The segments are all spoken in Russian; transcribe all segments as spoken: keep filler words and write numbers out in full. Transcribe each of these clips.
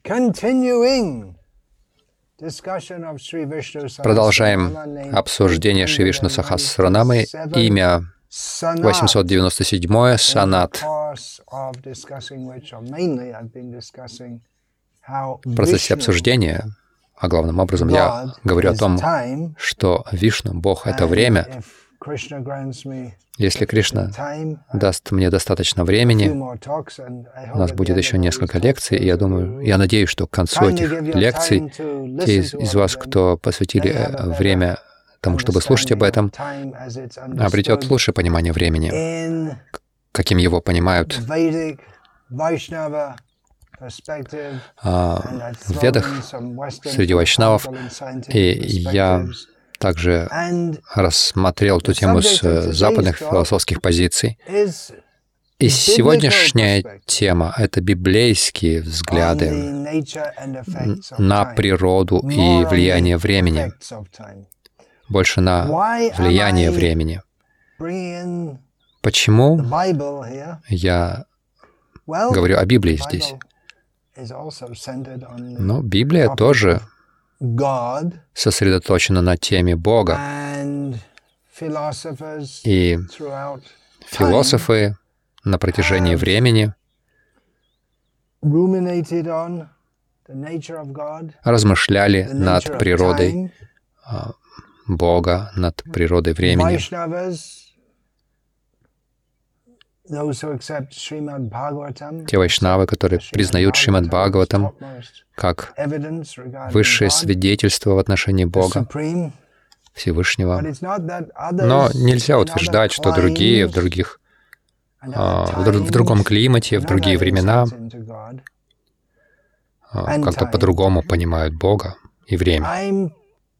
Продолжаем обсуждение Шри Вишну Сахасранамы, имя восемьсот девяносто седьмое, Санат. В процессе обсуждения, а главным образом я говорю о том, что Вишну, Бог — это время. Если Кришна даст мне достаточно времени, у нас будет еще несколько лекций, и я думаю, я надеюсь, что к концу этих лекций те из, из вас, кто посвятили время тому, чтобы слушать об этом, обретет лучшее понимание времени, каким его понимают а, в Ведах, среди вайшнавов, и я также рассмотрел эту тему с западных философских позиций. И сегодняшняя тема — это библейские взгляды на природу и влияние времени, больше на влияние времени. Почему я говорю о Библии здесь? Но Библия тоже сосредоточена на теме Бога. И философы на протяжении времени размышляли над природой Бога, над природой времени. Те вайшнавы, которые признают Шримад Бхагаватам как высшее свидетельство в отношении Бога, Всевышнего. Но нельзя утверждать, что другие в других, в другом климате, в другие времена как-то по-другому понимают Бога и время.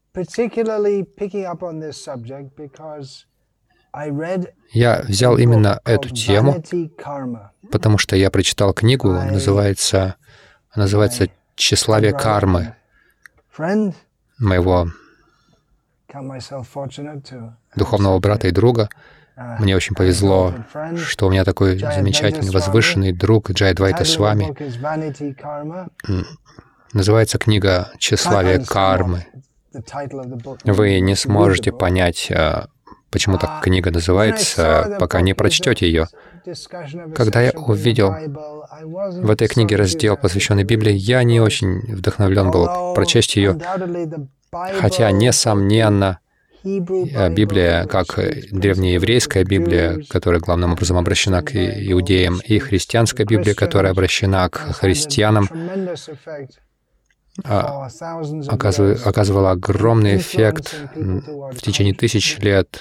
Я взял именно эту тему, потому что я прочитал книгу, называется, называется «Тщеславие кармы» моего духовного брата и друга. Мне очень повезло, что у меня такой замечательный, возвышенный друг Джайадвайта Свами. Называется книга «Тщеславие кармы». Вы не сможете понять, почему так книга называется, пока не прочтете ее. Когда я увидел в этой книге раздел, посвященный Библии, я не очень вдохновлен был прочесть ее, хотя, несомненно, Библия, как древнееврейская Библия, которая главным образом обращена к иудеям, и христианская Библия, которая обращена к христианам, оказывала огромный эффект в течение тысяч лет,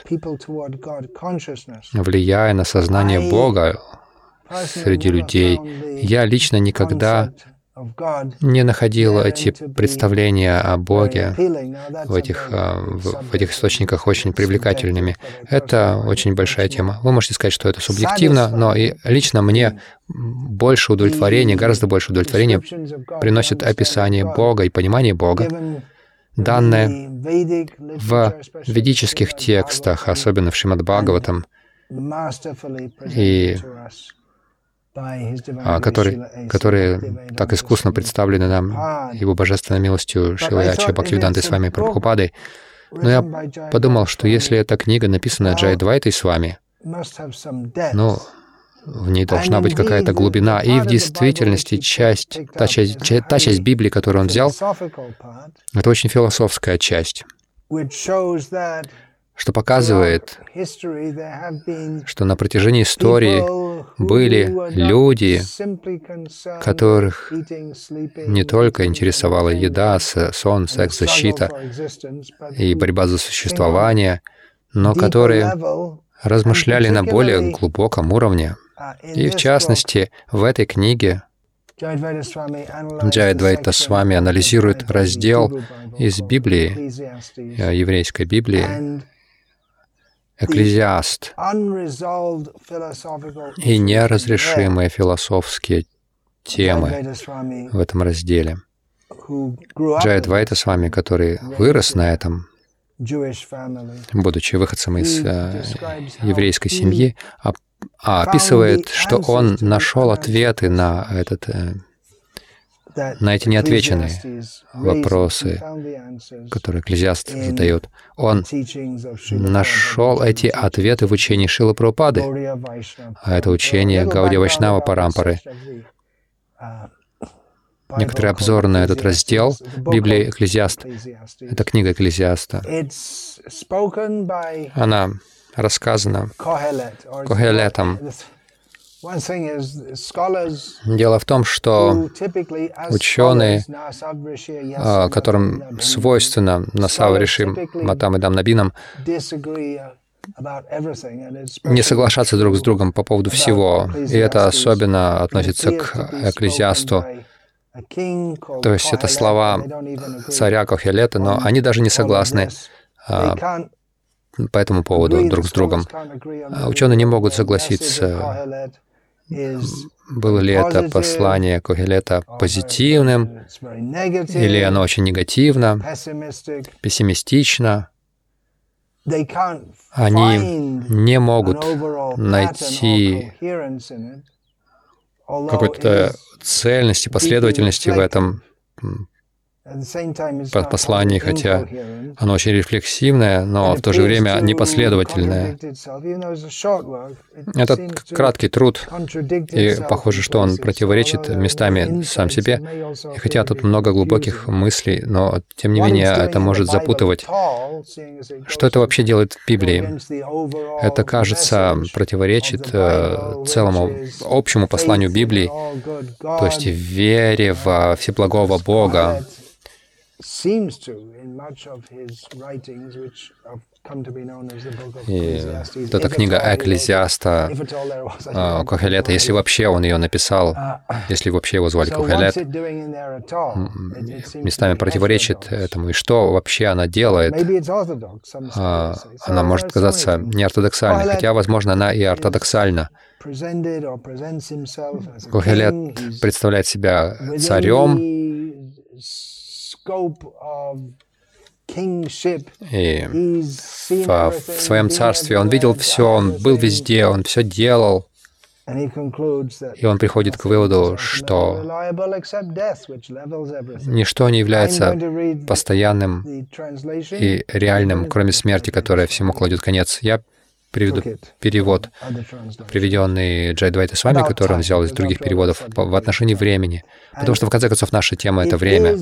влияя на сознание Бога среди людей. Я лично никогда не находил эти представления о Боге в этих, в этих источниках очень привлекательными. Это очень большая тема. Вы можете сказать, что это субъективно, но и лично мне больше удовлетворения, гораздо больше удовлетворения приносит описание Бога и понимание Бога, данное в ведических текстах, особенно в Шримад Бхагаватам, и которые, которые так искусно представлены нам Его божественной милостью Шрилой Ачарья Бхактивидантой Свами Прабхупадой. Но я подумал, что если эта книга написана Джайадвайтой Свами, ну, в ней должна быть какая-то глубина. И в действительности часть, та часть, та часть Библии, которую он взял, это очень философская часть, что показывает, что на протяжении истории были люди, которых не только интересовала еда, сон, секс, защита и борьба за существование, но которые размышляли на более глубоком уровне. И в частности, в этой книге Джайадвайта Свами анализирует раздел из Библии, еврейской Библии, «Экклезиаст» и неразрешимые философские темы в этом разделе. Джайадвайта Свами, который вырос на этом, будучи выходцем из э, еврейской семьи, а, а описывает, что он нашел ответы на этот, э, на эти неотвеченные вопросы, которые Экклезиаст задает. Он нашел эти ответы в учении Шрилы Прабхупады, а это учение Гаудия Вайшнава Парампары. Некоторый обзор на этот раздел Библии Экклезиаст. Это книга Экклезиаста. Она рассказана Кохелетом. Дело в том, что ученые, которым свойственно Насава Риши Матам и Дамнабинам, не соглашаться друг с другом по поводу всего. И это особенно относится к Экклезиасту. То есть это слова царя Кохелета, но они даже не согласны а, по этому поводу друг с другом. А ученые не могут согласиться, было ли это послание Кохелета позитивным, или оно очень негативно, пессимистично. Они не могут найти какой-то цельности, последовательности в этом послании, хотя оно очень рефлексивное, но в то же время непоследовательное. Это краткий труд, и похоже, что он противоречит местами сам себе. И хотя тут много глубоких мыслей, но тем не менее это может запутывать. Что это вообще делает в Библии? Это, кажется, противоречит э, целому общему посланию Библии, то есть вере во всеблагого Бога. И вот эта книга Экклезиаста Кохелета, если вообще он ее написал, если вообще его звали Кохелет, местами противоречит этому. И что вообще она делает? Она может казаться неортодоксальной, хотя, возможно, она и ортодоксальна. Кохелет представляет себя царем, и в, в своем царстве он видел все, он был везде, он все делал. И он приходит к выводу, что ничто не является постоянным и реальным, кроме смерти, которая всему кладет конец. Я приведу перевод, приведенный Джайадвайтой Свами, который он взял из других переводов, в отношении времени. Потому что, в конце концов, наша тема — это время.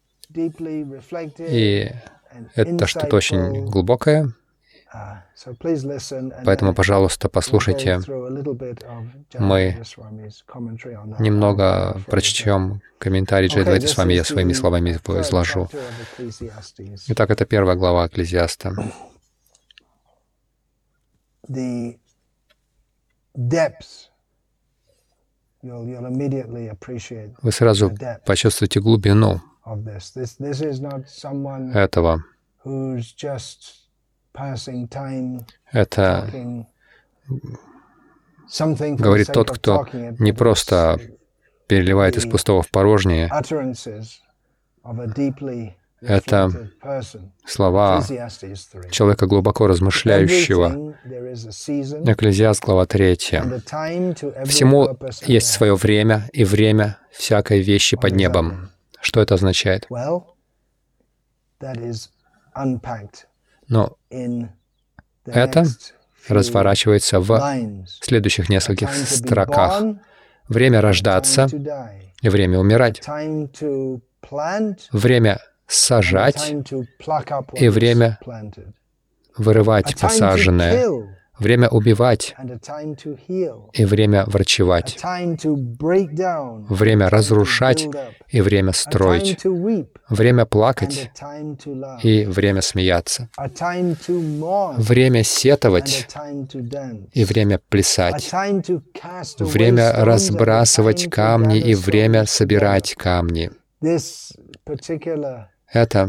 И это что-то очень глубокое. Поэтому, пожалуйста, послушайте. Мы немного прочтем комментарий Джайадвайты Свами, я своими словами его изложу. Итак, это первая глава Экклезиаста. Вы сразу почувствуете глубину этого. Это говорит тот, кто не просто переливает из пустого в порожнее. Это слова человека, глубоко размышляющего. Экклезиаст, глава третья. «Всему есть свое время, и время всякой вещи под небом». Что это означает? Но это разворачивается в следующих нескольких строках. Время рождаться и время умирать. Время сажать и время вырывать посаженное. Время убивать и время врачевать. Время разрушать и время строить. Время плакать и время смеяться. Время сетовать и время плясать. Время разбрасывать камни и время собирать камни. Это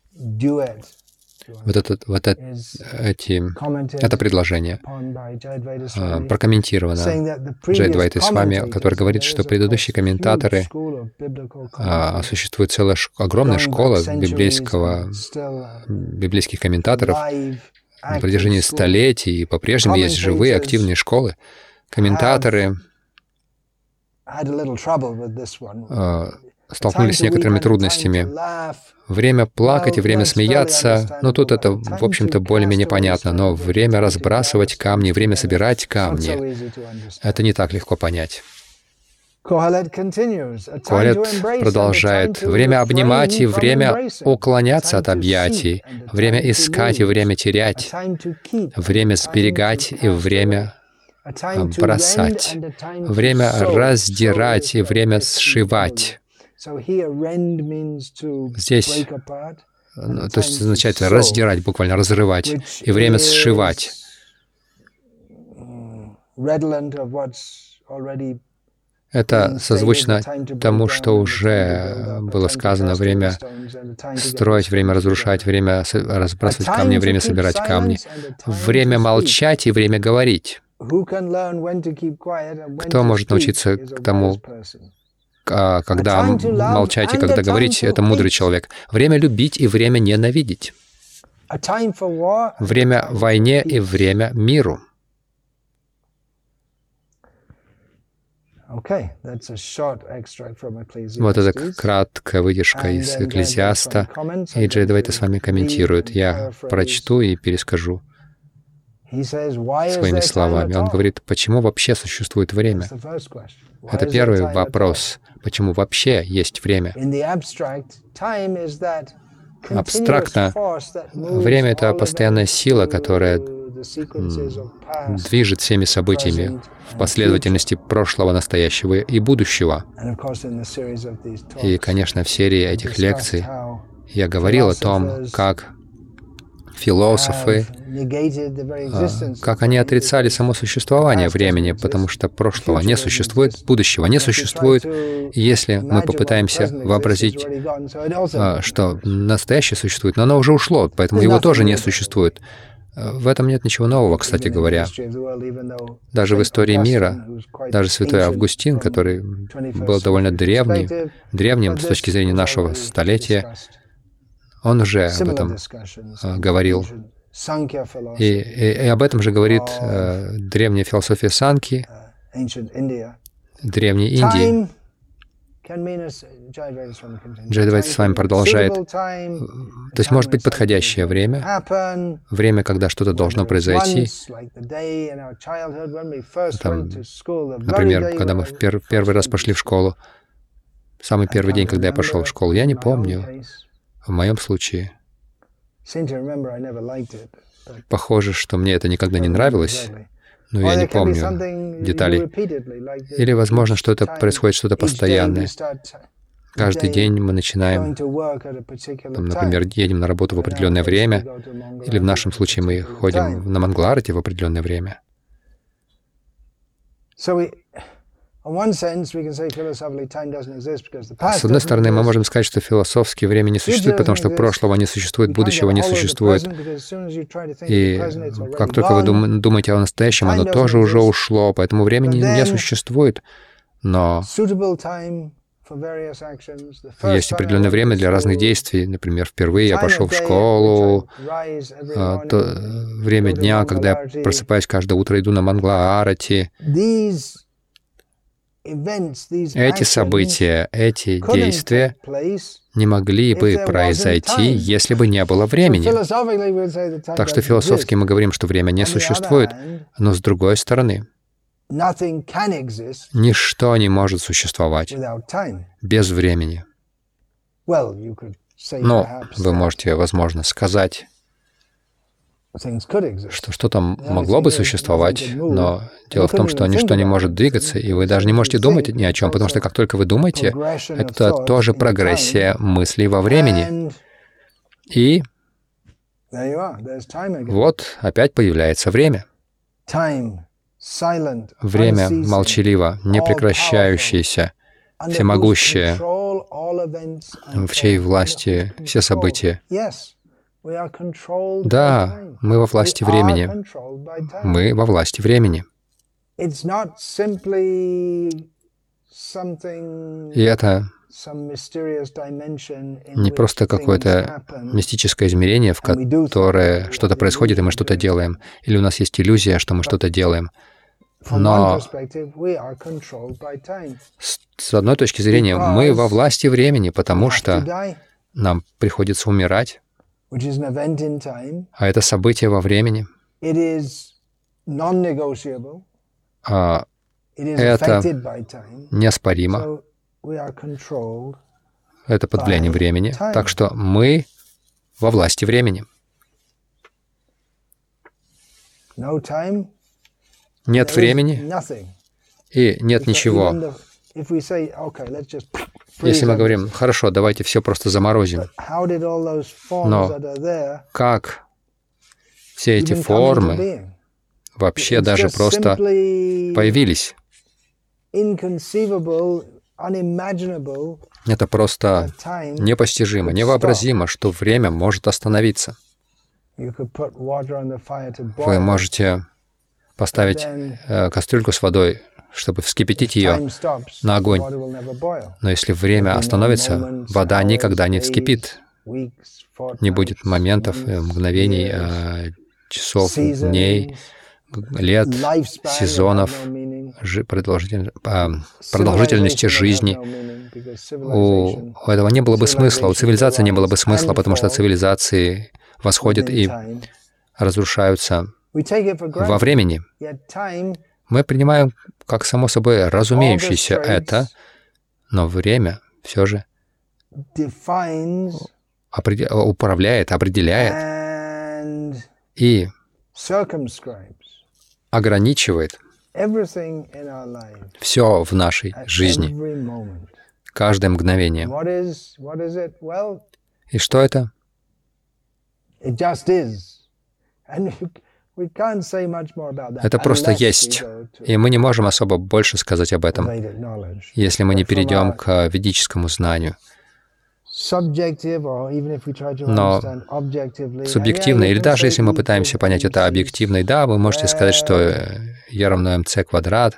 Вот, это, вот это, эти, это предложение а, прокомментировано Джайадвайтой Свами, который говорит, что предыдущие комментаторы, а, существует целая ш, огромная школа библейского, библейских комментаторов на протяжении столетий, и по-прежнему есть живые, активные школы. Комментаторы а, столкнулись с некоторыми трудностями. Время плакать и время смеяться, ну тут это, в общем-то, более-менее понятно, но время разбрасывать камни, время собирать камни, это не так легко понять. Кохелет продолжает: время обнимать и время уклоняться от объятий, время искать и время терять, время сберегать и время бросать, время раздирать и время сшивать. Здесь, ну, то есть означает раздирать, буквально разрывать, и время сшивать. Это созвучно тому, что уже было сказано: время строить, время разрушать, время разбрасывать камни, время собирать камни, время молчать и время говорить. Кто может научиться к тому, когда молчать и когда говорить? Это мудрый человек. Время любить и время ненавидеть. Время войне и время миру. Вот это краткая выдержка из Экклезиаста. И Джайадвайта с вами комментирует. Я прочту и перескажу своими словами. Он говорит, почему вообще существует время? Это первый вопрос. Почему вообще есть время? Абстрактно, время — это постоянная сила, которая движет всеми событиями в последовательности прошлого, настоящего и будущего. И, конечно, в серии этих лекций я говорил о том, как философы, как они отрицали само существование времени, потому что прошлого не существует, будущего не существует. И если мы попытаемся вообразить, что настоящее существует, но оно уже ушло, поэтому его тоже не существует. В этом нет ничего нового, кстати говоря. Даже в истории мира, даже святой Августин, который был довольно древний, древним с точки зрения нашего столетия, он уже об этом uh, говорил. И, и, и об этом же говорит uh, древняя философия Санки, древней Индии. Джайадвайта с вами продолжает. То есть может быть подходящее время, время, когда что-то должно произойти. Там, например, когда мы в пер первый раз пошли в школу, самый первый день, когда я пошел в школу, я не помню. В моем случае похоже, что мне это никогда не нравилось, но я не помню деталей. Или, возможно, что это происходит что-то постоянное. Каждый день мы начинаем, там, например, едем на работу в определенное время, или в нашем случае мы ходим на Мангаларати в определенное время. С одной стороны, мы можем сказать, что философски время не существует, потому что прошлого не существует, будущего не существует. И как только вы дум думаете о настоящем, оно тоже уже ушло, поэтому времени не существует. Но есть определенное время для разных действий. Например, впервые я пошел в школу, то время дня, когда я просыпаюсь каждое утро, иду на Мангала-арати. Эти события, эти действия не могли бы произойти, если бы не было времени. Так что философски мы говорим, что время не существует, но с другой стороны, ничто не может существовать без времени. Но вы можете, возможно, сказать, что что-то могло бы существовать, но дело в том, что ничто не может двигаться, и вы даже не можете думать ни о чем, потому что как только вы думаете, это тоже прогрессия мыслей во времени. И вот опять появляется время. Время молчаливо, непрекращающееся, всемогущее, в чьей власти все события. Да, мы во власти времени. Мы во власти времени. И это не просто какое-то мистическое измерение, в которое что-то происходит, и мы что-то делаем. Или у нас есть иллюзия, что мы что-то делаем. Но с одной точки зрения мы во власти времени, потому что нам приходится умирать, а это событие во времени. А это неоспоримо. Это под влиянием времени. Так что мы во власти времени. Нет времени и нет ничего. Если мы говорим, хорошо, давайте все просто заморозим. Но как все эти формы вообще даже просто появились? Это просто непостижимо, невообразимо, что время может остановиться. Вы можете поставить э, кастрюльку с водой, чтобы вскипятить ее на огонь. Но если время остановится, вода никогда не вскипит. Не будет моментов, мгновений, э, часов, дней, лет, сезонов, жи- продолжитель, э, продолжительности жизни. У, у этого не было бы смысла, у цивилизации не было бы смысла, потому что цивилизации восходят и разрушаются во времени. Мы принимаем как само собой разумеющееся это, но время все же определ... управляет, определяет и ограничивает все в нашей жизни, каждое мгновение. И что это? Это просто есть, и мы не можем особо больше сказать об этом, если мы не перейдем к ведическому знанию. Но субъективно, или даже если мы пытаемся понять это объективно, и да, вы можете сказать, что E равно mc квадрат.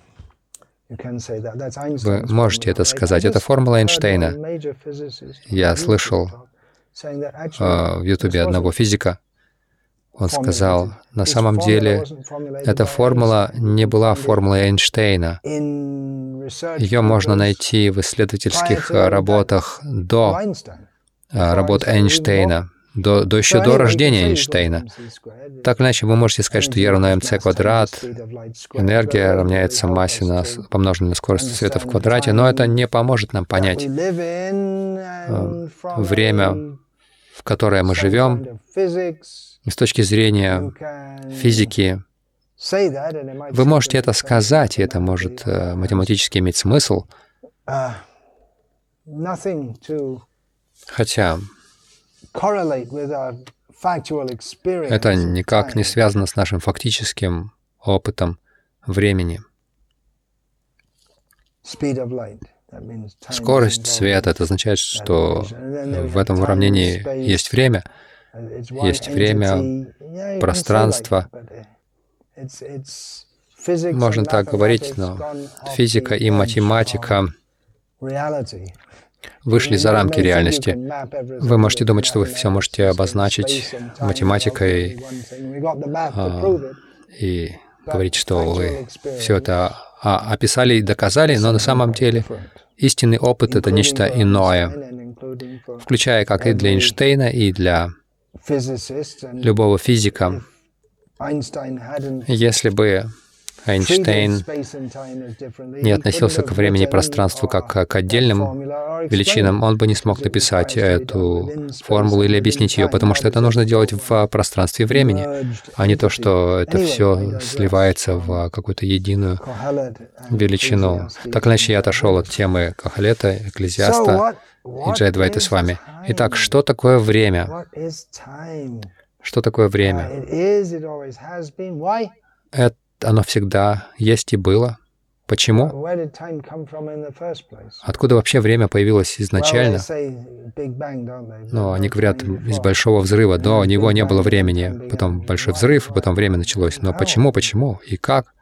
Вы можете это сказать. Это формула Эйнштейна. Я слышал э, в Ютубе одного физика. Он сказал, на самом деле, эта формула не была формулой Эйнштейна. Ее можно найти в исследовательских работах до работ Эйнштейна, до, до еще до рождения Эйнштейна. Так или иначе, вы можете сказать, что E равно mc квадрат, энергия равняется массе на, помноженной на скорость света в квадрате, но это не поможет нам понять время, в которое мы живем. С точки зрения физики, вы можете это сказать, и это может э, математически иметь смысл, хотя это никак не связано с нашим фактическим опытом времени. Скорость света — это означает, что в этом уравнении есть время, есть время, пространство. Можно так говорить, но физика и математика вышли за рамки реальности. Вы можете думать, что вы все можете обозначить математикой а, и говорить, что вы все это а, описали и доказали, но на самом деле истинный опыт — это нечто иное, включая как и для Эйнштейна, и для любого физика. Если бы Эйнштейн не относился к времени и пространству как к отдельным величинам, он бы не смог написать эту формулу или объяснить ее, потому что это нужно делать в пространстве и времени, а не то, что это все сливается в какую-то единую величину. Так или иначе, я отошел от темы Кохелета, Экклезиаста и Джайадвайты с вами. Итак, что такое время? Что такое время? Это оно всегда есть и было. Почему? Откуда вообще время появилось изначально? Ну, они говорят, из Большого взрыва. До него не было времени. Потом Большой взрыв, и потом время началось. Но почему, почему и как?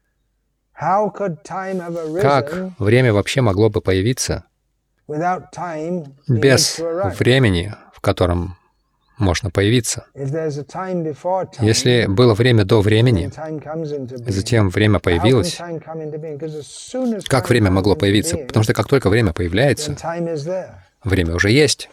Как время вообще могло бы появиться без времени, в котором можно появиться. Если было время до времени, и затем время появилось, как время могло появиться? Потому что как только время появляется, время уже есть.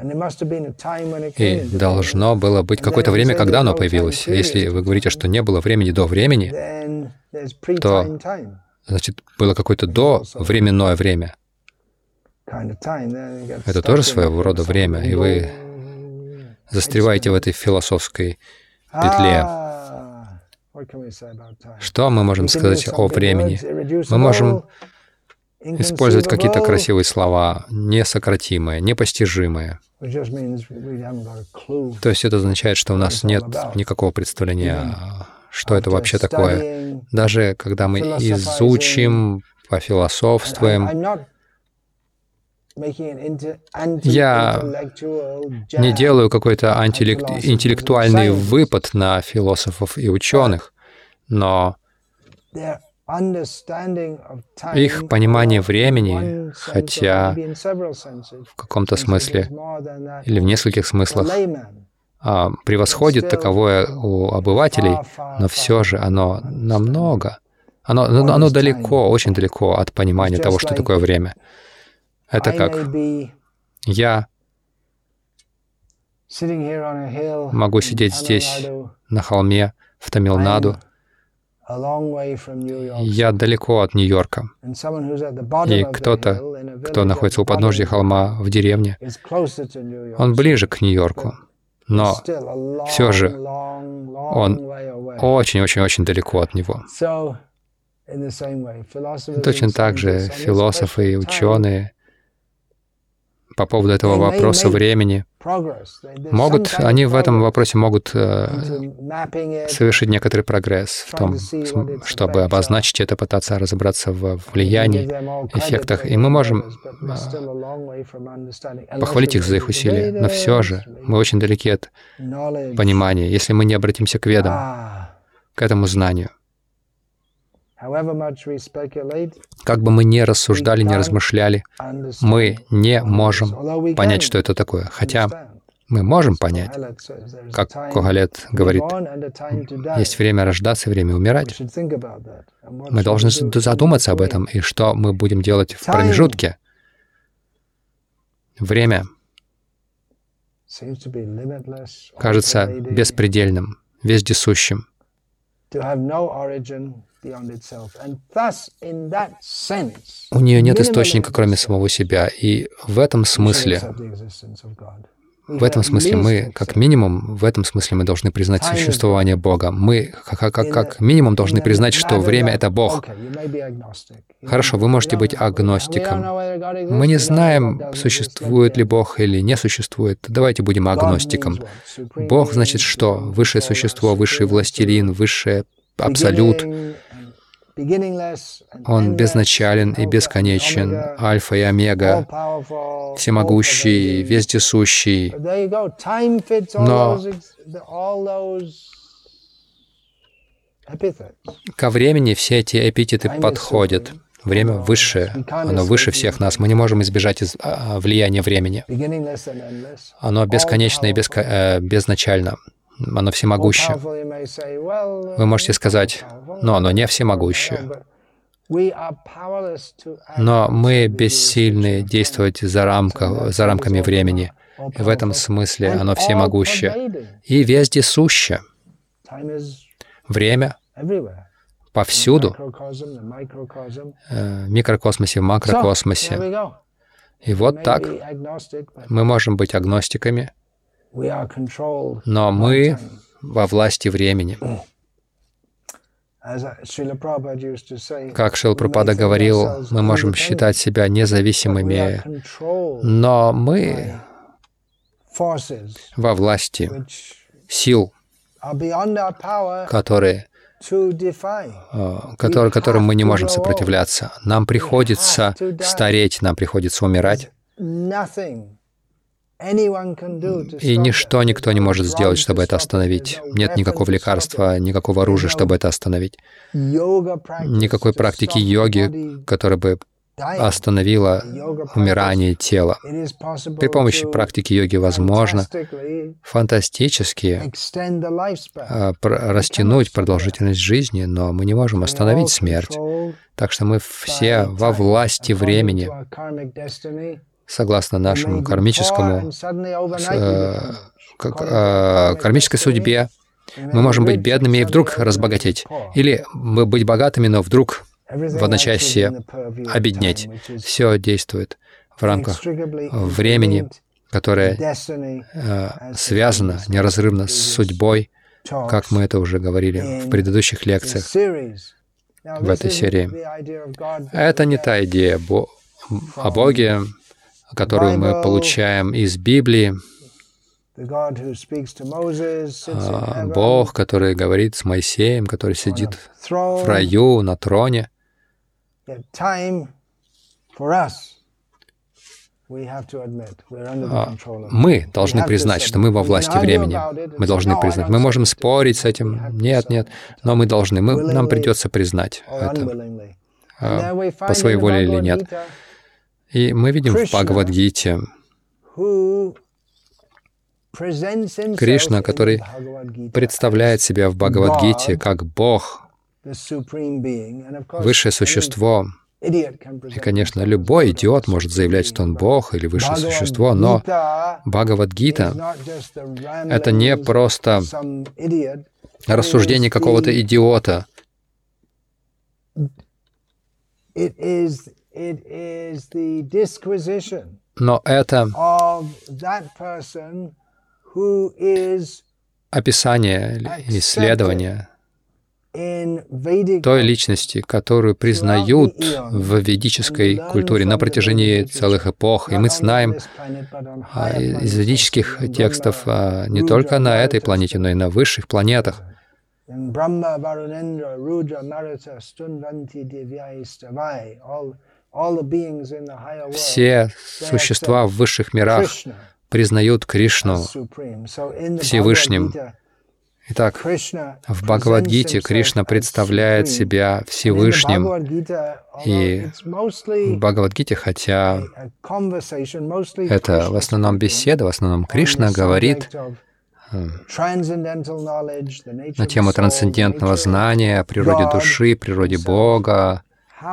И должно было быть какое-то время, когда оно появилось. Если вы говорите, что не было времени до времени, то, значит, было какое-то довременное время. Это тоже своего рода время, и вы застреваете в этой философской петле. Что мы можем сказать о времени? Мы можем использовать какие-то красивые слова, несократимые, непостижимые. То есть это означает, что у нас нет никакого представления, что это вообще такое. Даже когда мы изучим, пофилософствуем, я не делаю какой-то антиинтеллектуальный выпад на философов и ученых, но их понимание времени, хотя в каком-то смысле или в нескольких смыслах превосходит таковое у обывателей, но все же оно намного, оно, оно далеко, очень далеко от понимания того, что такое время. Это как я могу сидеть здесь, на холме, в Тамилнаду. Я далеко от Нью-Йорка. И кто-то, кто находится у подножья холма в деревне, он ближе к Нью-Йорку. Но все же он очень-очень-очень далеко от него. Точно так же философы и ученые по поводу этого вопроса времени могут, они в этом вопросе могут э, совершить некоторый прогресс в том, чтобы обозначить это, пытаться разобраться в влиянии, эффектах. И мы можем э, похвалить их за их усилия, но все же мы очень далеки от понимания, если мы не обратимся к ведам, к этому знанию. Как бы мы ни рассуждали, ни размышляли, мы не можем понять, что это такое. Хотя мы можем понять, как Когалет говорит, есть время рождаться и время умирать. Мы должны задуматься об этом, и что мы будем делать в промежутке. Время кажется беспредельным, вездесущим. У нее нет источника, кроме самого себя. И в этом смысле, в этом смысле мы, как минимум, в этом смысле мы должны признать существование Бога. Мы, как, как, как минимум, должны признать, что время — это Бог. Хорошо, вы можете быть агностиком. Мы не знаем, существует ли Бог или не существует. Давайте будем агностиком. Бог значит что? Высшее существо, высший властелин, высшее абсолют. Он безначален и бесконечен, альфа и омега, всемогущий, вездесущий. Но ко времени все эти эпитеты подходят. Время высшее, оно выше всех нас. Мы не можем избежать из, а, влияния времени. Оно бесконечно и безко, э, безначально. Оно всемогущее. Вы можете сказать, но оно не всемогущее. Но мы бессильны действовать за, рамка, за рамками времени. В этом смысле оно всемогущее и вездесуще. Время повсюду, в микрокосмосе, в макрокосмосе. И вот так мы можем быть агностиками, но мы во власти времени. Как Шрила Прабхупада говорил, мы можем считать себя независимыми, но мы во власти сил, которые, которые, которым мы не можем сопротивляться. Нам приходится стареть, нам приходится умирать. И ничто никто не может сделать, чтобы это остановить. Нет никакого лекарства, никакого оружия, чтобы это остановить. Никакой практики йоги, которая бы остановило умирание тела. При помощи практики йоги возможно фантастически растянуть продолжительность жизни, но мы не можем остановить смерть. Так что мы все во власти времени, согласно нашему кармическому, э, как, э, кармической судьбе. Мы можем быть бедными и вдруг разбогатеть. Или мы быть богатыми, но вдруг в одночасье обеднеть. Все действует в рамках времени, которое э, связано неразрывно с судьбой, как мы это уже говорили в предыдущих лекциях в этой серии. Это не та идея бо- о Боге, которую мы получаем из Библии. А, Бог, который говорит с Моисеем, который сидит в раю на троне. Мы должны признать, что мы во власти времени. Мы должны признать. Мы можем спорить с этим. Нет, нет. Но мы должны. Мы, нам придется признать это. А, по своей воле или нет. И мы видим в Бхагавад-гите Кришна, который представляет себя в Бхагавад-гите как Бог, высшее существо. И, конечно, любой идиот может заявлять, что он Бог или высшее существо, но Бхагавад-гита — это не просто рассуждение какого-то идиота. Но это описание, исследование той личности, которую признают в ведической культуре на протяжении целых эпох. И мы знаем из ведических текстов не только на этой планете, но и на высших планетах. Все существа в высших мирах признают Кришну Всевышним. Итак, в Бхагавад-гите Кришна представляет себя Всевышним, и в Бхагавад-гите, хотя это в основном беседа, в основном Кришна говорит на тему трансцендентного знания, о природе души, природе Бога,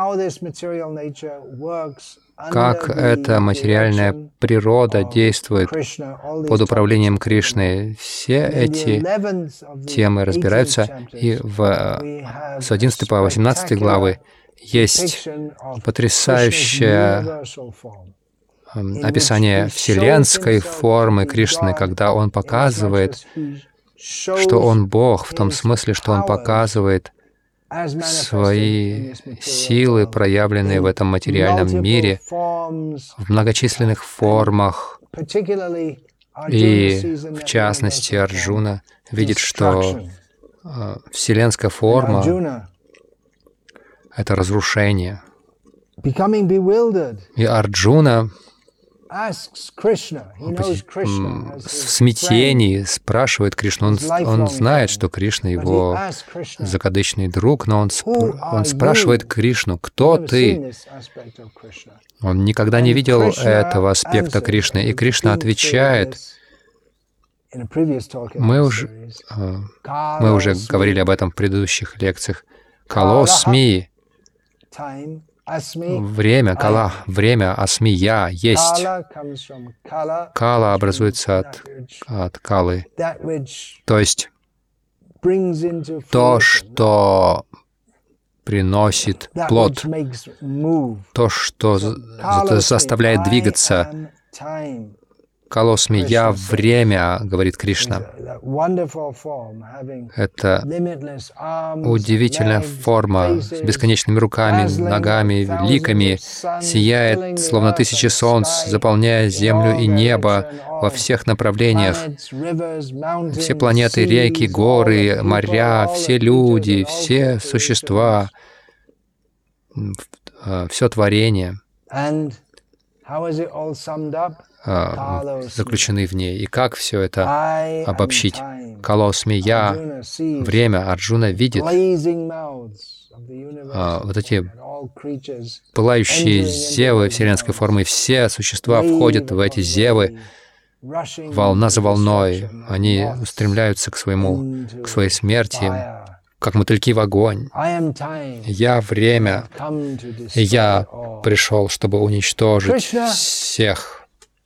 как эта материальная природа действует под управлением Кришны. Все эти темы разбираются, и в, с одиннадцатой по восемнадцатой главы есть потрясающее описание вселенской формы Кришны, когда Он показывает, что Он Бог, в том смысле, что Он показывает свои силы, проявленные в этом материальном мире, в многочисленных формах. И, в частности, Арджуна видит, что э, вселенская форма — это разрушение. И Арджуна в смятении спрашивает Кришну. Он, он знает, что Кришна его закадычный друг, но он, спр он спрашивает Кришну: «Кто ты?» Он никогда не видел этого аспекта Кришны, и Кришна отвечает. Мы уже, мы уже говорили об этом в предыдущих лекциях. «Калосми» Время, кала, время, асми, я, есть. Кала образуется от, от калы. То есть то, что приносит плод, то, что заставляет двигаться. Калосми, я время, говорит Кришна. Это удивительная форма с бесконечными руками, ногами, ликами, сияет, словно тысячи солнц, заполняя землю и небо во всех направлениях. Все планеты, реки, горы, моря, все люди, все существа, все творение. заключены в ней. И как все это обобщить? Колосми, я, время, Арджуна видит а, вот эти пылающие зевы вселенской формы. Все существа входят в эти зевы, волна за волной. Они устремляются к своему, к своей смерти, как мотыльки в огонь. Я время, и я пришел, чтобы уничтожить всех.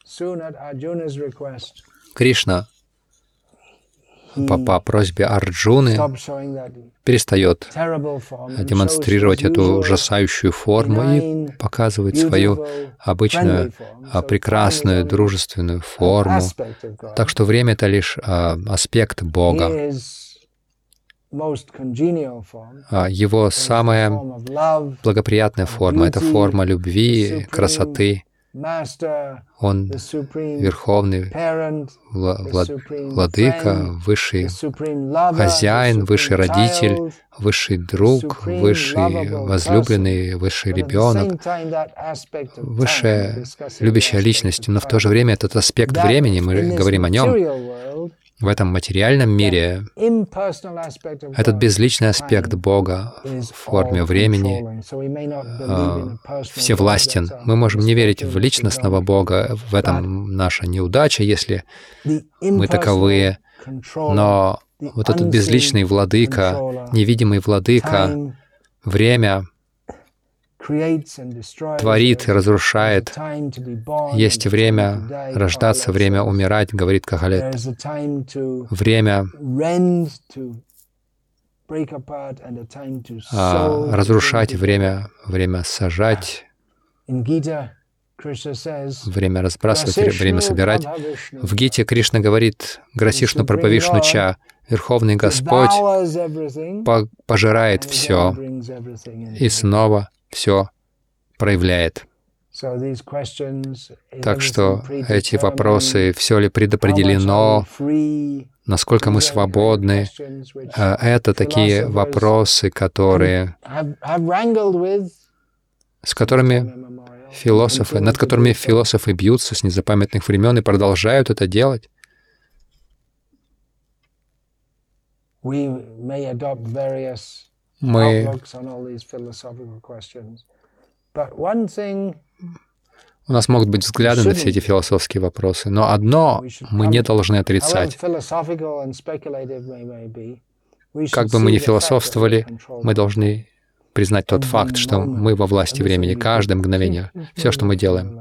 Кришна по, по просьбе Арджуны перестает демонстрировать эту ужасающую форму и показывает свою обычную, прекрасную, дружественную форму. Так что время — это лишь а, аспект Бога. Его самая благоприятная форма — это форма любви, красоты. Он верховный владыка, высший хозяин, высший родитель, высший друг, высший возлюбленный, высший ребенок, высшая любящая личность. Но в то же время этот аспект времени, мы говорим о нем, в этом материальном мире, этот безличный аспект Бога в форме времени э, всевластен. Мы можем не верить в личностного Бога, в этом наша неудача, если мы таковые, но вот этот безличный владыка, невидимый владыка, время творит и разрушает. Есть время рождаться, время умирать, говорит Кахалет. Время а, разрушать, время, время сажать, время разбрасывать, время собирать. В Гите Кришна говорит: Грасишну Прабхавишну Ча, Верховный Господь пожирает все и снова все проявляет. Так что эти вопросы, все ли предопределено, насколько мы свободны, это такие вопросы, которые, с которыми философы, над которыми философы бьются с незапамятных времен и продолжают это делать. Мы У нас могут быть взгляды на все эти философские вопросы, но одно мы не должны отрицать. Как бы мы ни философствовали, мы должны признать тот факт, что мы во власти времени, каждое мгновение, все, что мы делаем.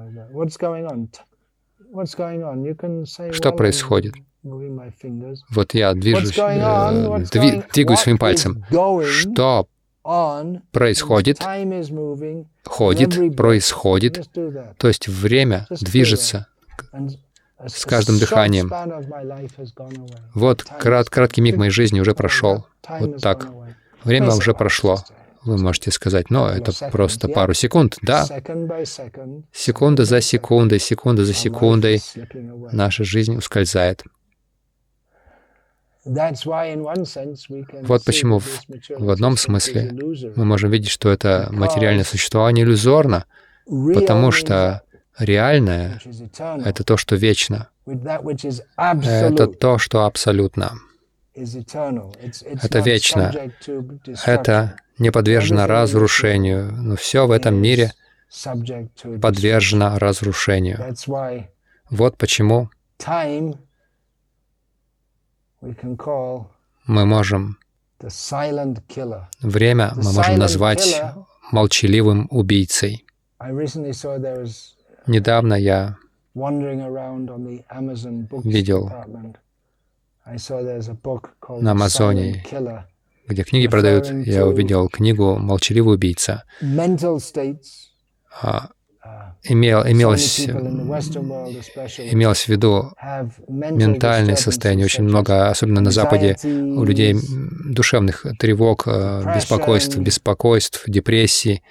Что происходит? Вот я движусь, э, дви, двигаю своим пальцем. Что происходит? Ходит, происходит. То есть время движется с каждым дыханием. Вот крат, краткий миг моей жизни уже прошел. Вот так. Время уже прошло. Вы можете сказать, но это просто пару секунд. Да, секунда за секундой, секунда за секундой наша жизнь ускользает. Вот почему в, в одном смысле мы можем видеть, что это материальное существование иллюзорно, потому что реальное — это то, что вечно. Это то, что абсолютно. Это вечно. Это не подвержено разрушению, но все в этом мире подвержено разрушению. Вот почему мы можем время мы можем назвать молчаливым убийцей. Недавно я видел на Амазоне, где книги продают, я увидел книгу «Молчаливый убийца». А, имел, имелось, имелось в виду ментальное состояние. Очень много, особенно на Западе, у людей душевных тревог, беспокойств, беспокойств, депрессий,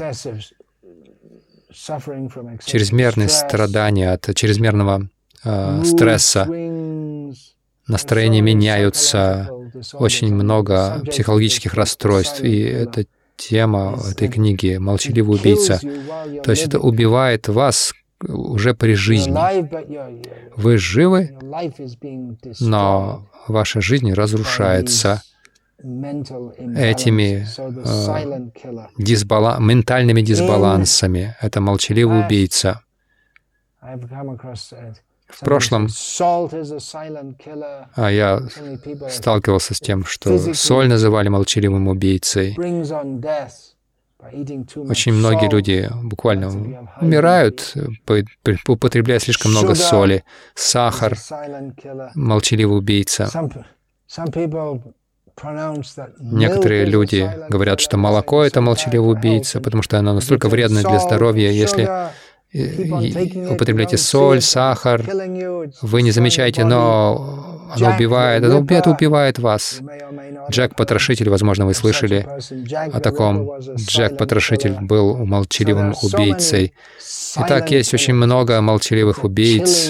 чрезмерные страдания от чрезмерного э, стресса. Настроения меняются, очень много психологических расстройств. И эта тема этой книги «Молчаливый убийца». То есть это убивает вас, уже при жизни. Вы живы, но ваша жизнь разрушается этими э, дисбала... ментальными дисбалансами. Это молчаливый убийца. В прошлом а я сталкивался с тем, что соль называли молчаливым убийцей. Очень многие люди буквально умирают, употребляя слишком много соли. Сахар — молчаливый убийца. Некоторые люди говорят, что молоко — это молчаливый убийца, потому что оно настолько вредно для здоровья. Если употребляете соль, сахар, вы не замечаете, но оно убивает, это убивает, убивает вас. Джек Потрошитель, возможно, вы слышали о таком. Джек Потрошитель был молчаливым убийцей. Итак, есть очень много молчаливых убийц.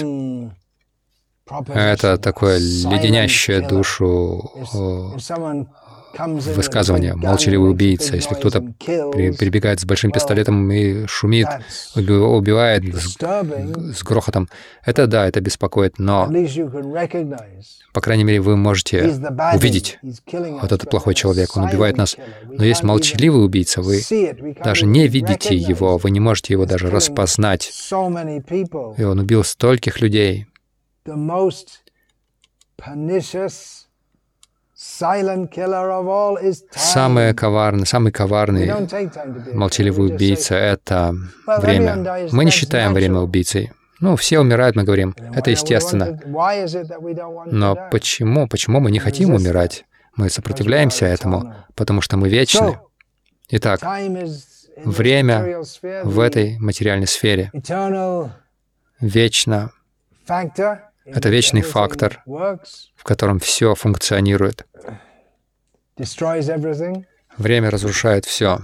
Это такое леденящее душу высказывание «молчаливый убийца». Если кто-то прибегает с большим пистолетом и шумит, убивает с, с грохотом, это да, это беспокоит, но, по крайней мере, вы можете увидеть, вот этот плохой человек, он убивает нас. Но есть молчаливый убийца, вы даже не видите его, вы не можете его даже распознать. И он убил стольких людей. Самый коварный, самый коварный молчаливый убийца — это время. Мы не считаем время убийцей. Ну, все умирают, мы говорим, это естественно. Но почему? Почему мы не хотим умирать? Мы сопротивляемся этому, потому что мы вечны. Итак, время в этой материальной сфере вечно. Это вечный фактор, в котором все функционирует. Время разрушает все.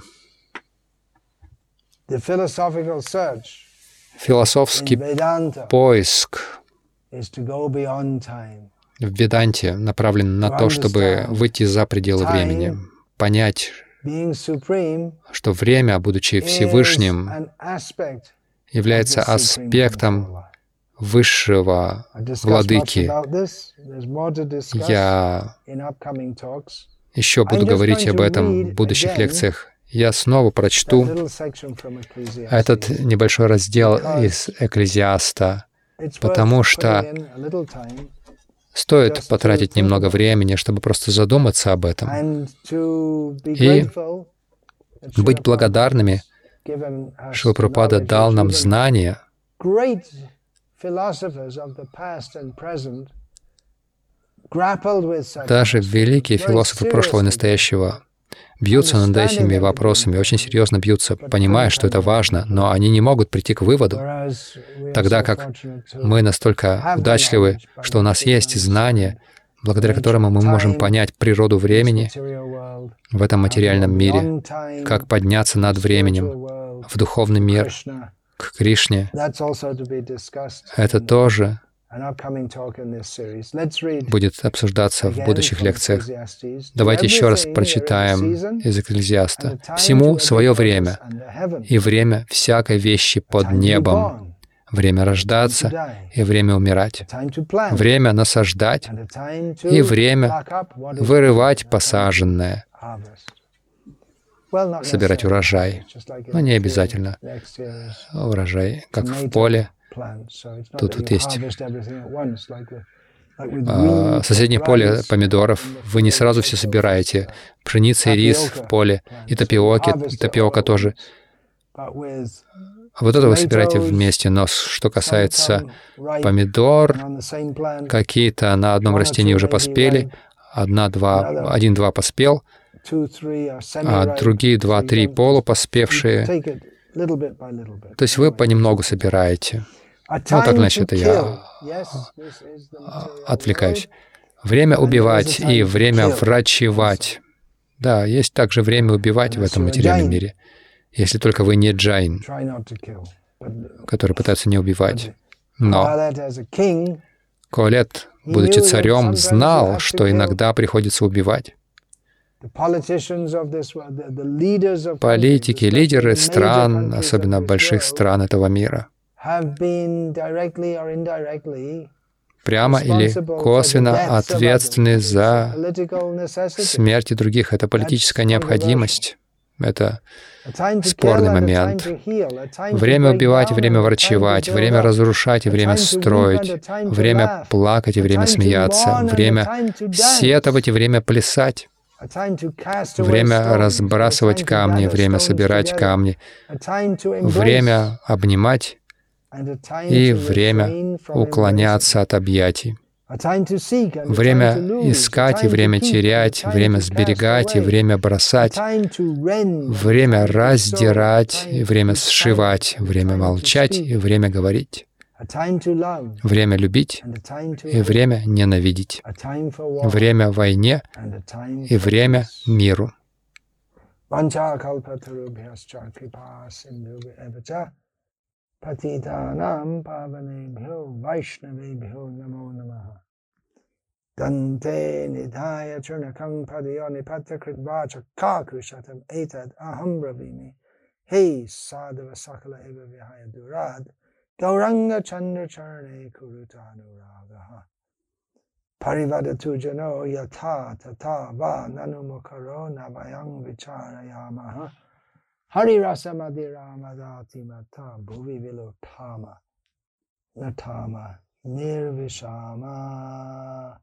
Философский поиск в Веданте направлен на то, чтобы выйти за пределы времени, понять, что время, будучи Всевышним, является аспектом высшего владыки. Я еще буду говорить об этом в будущих лекциях. Я снова прочту этот небольшой раздел из Экклезиаста, потому что стоит потратить немного времени, чтобы просто задуматься об этом и быть благодарными. Шрила Прабхупада дал нам знания. Даже великие философы прошлого и настоящего бьются над этими вопросами, очень серьезно бьются, понимая, что это важно, но они не могут прийти к выводу, тогда как мы настолько удачливы, что у нас есть знания, благодаря которому мы можем понять природу времени в этом материальном мире, как подняться над временем в духовный мир, к Кришне. Это тоже будет обсуждаться в будущих лекциях. Давайте еще раз прочитаем из Экклезиаста. «Всему свое время, и время всякой вещи под небом, время рождаться и время умирать, время насаждать и время вырывать посаженное, собирать урожай». Но не обязательно урожай, как в поле. Тут, тут есть а, соседнее поле помидоров. Вы не сразу все собираете. Пшеница и рис в поле, и тапиоки, и тапиока тоже. Вот это вы собираете вместе. Но что касается помидор, какие-то на одном растении уже поспели, одна-два, один-два поспел, а другие два-три полупоспевшие. То есть вы понемногу собираете. Ну, так, значит, я отвлекаюсь. Время убивать и время врачевать. Да, есть также время убивать в этом материальном мире, если только вы не джайн, который пытается не убивать. Но Коэлет, будучи царем, знал, что иногда приходится убивать. Политики, лидеры стран, особенно больших стран этого мира, прямо или косвенно ответственны за смерть других. Это политическая необходимость. Это спорный момент. Время убивать, время врачевать, время разрушать и время строить, время плакать и время смеяться, время сетовать и время плясать, время разбрасывать камни, время собирать камни, время обнимать и время уклоняться от объятий. Время искать и время терять, время сберегать и время бросать, время раздирать и время сшивать, время молчать и время говорить, время любить и время ненавидеть, время войне и время миру. Patitanam pavanebhyo vaishnavebhyo namo namaha. Dante nidhaya churnakam padayoni patakritvacha kakushatam etad aham bravimi. Hey sadhava sakala eva vihaya durad. Gauranga chandra charne kuruta anuragaha. Parivadatu jano yatha tata va nanumukaro navayang vicharayamaha. Hari rasa madhira madhati mata bhuvi vilo thama natama nirvishama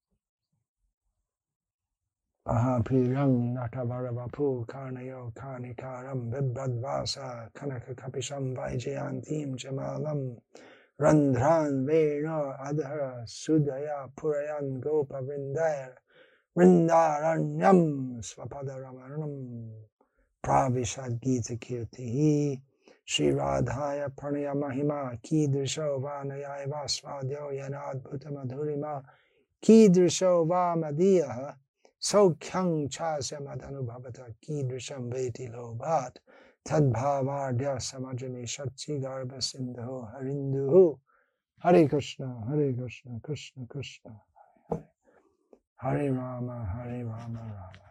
ahapirang natavaravapu karnayo karnikaram vibradvasa kanaka kapisham vaijayantim jamalam randhran veno adhara sudhaya purayan gopa vrindaya vrindaranyam svapadaramanam Pravishad Gita Kirtihi Shri Radhaya Pranaya Mahima Kidrisho Vanaya Vasvadyo Yanad Bhutamadhurima Kidrisho Vamadiyaha Sokyang Chasya Madhanubhavata Kidrisham Veti Lobhat Tadbhavardya Samajami Shatsi Garba Sindhu Harinduhu Hare Krishna Hare Krishna Krishna Krishna Hare Hare Rama Hare Rama Rama